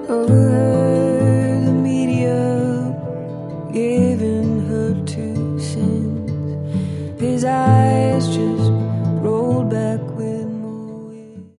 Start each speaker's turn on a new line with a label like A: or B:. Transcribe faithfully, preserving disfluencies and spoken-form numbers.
A: overheard the media giving her two cents. His eyes just